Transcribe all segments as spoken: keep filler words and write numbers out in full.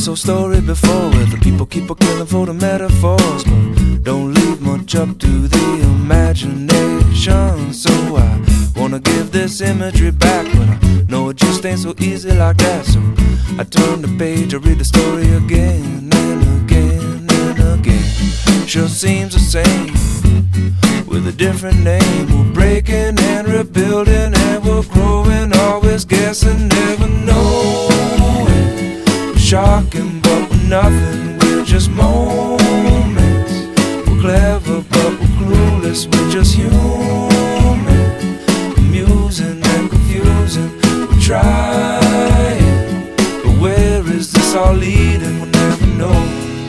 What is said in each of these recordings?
this old story before, where the people keep on killing for the metaphors, but don't leave much up to the imagination. So I wanna give this imagery back, but I know it just ain't so easy like that. So I turn the page, I read the story again and again and again. Sure seems the same with a different name. We're breaking and rebuilding and we're growing, always guessing, never knowing. We're shocking but we're nothing, we're just moments. We're clever but we're clueless, we're just human. Amusing and confusing, we're trying, but where is this all leading? We'll never know.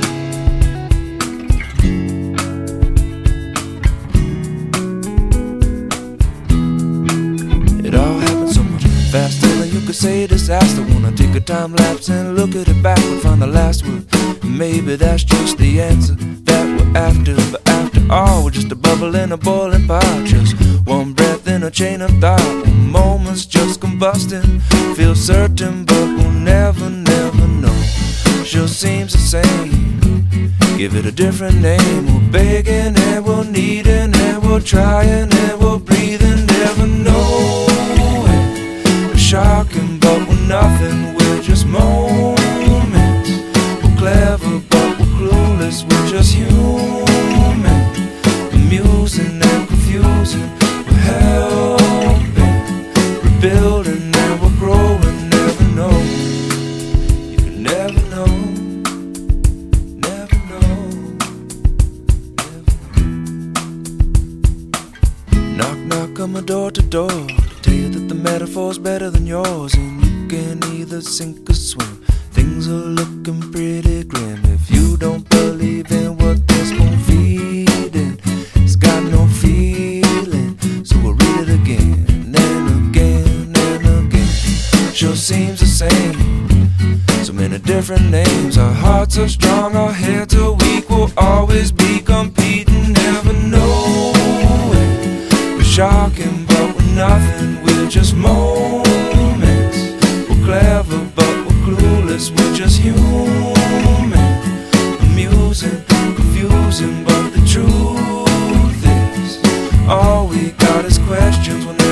Faster than you could say disaster. Wanna take a time lapse and look at it backward, find the last word. Maybe that's just the answer that we're after. But after all, we're just a bubble in a boiling pot, just one breath in a chain of thought. Moments just combusting, feel certain, but we'll never, never know. Sure seems the same, give it a different name. We're begging and we're needing and we're trying and we're breathing, never know. Shocking but we're nothing, we're just moments. We're clever but we're clueless, we're just human. Amusing and confusing, we're helping, rebuilding and we're growing, never know. You can never know, never know, never know. Knock, knock on my door to door, tell you that the metaphor's better than yours, and you can either sink or swim. Things are looking pretty grim if you don't believe in what this spoon feeding. It's got no feeling, so we'll read it again and again and again. Sure seems the same, so many different names. Our hearts are strong, our heads are weak, we'll always be competing, never knowing. We're shocking but we're nothing, we're just moments. We're clever but we're clueless, we're just human. Amusing, confusing, but the truth is all we got is questions. We're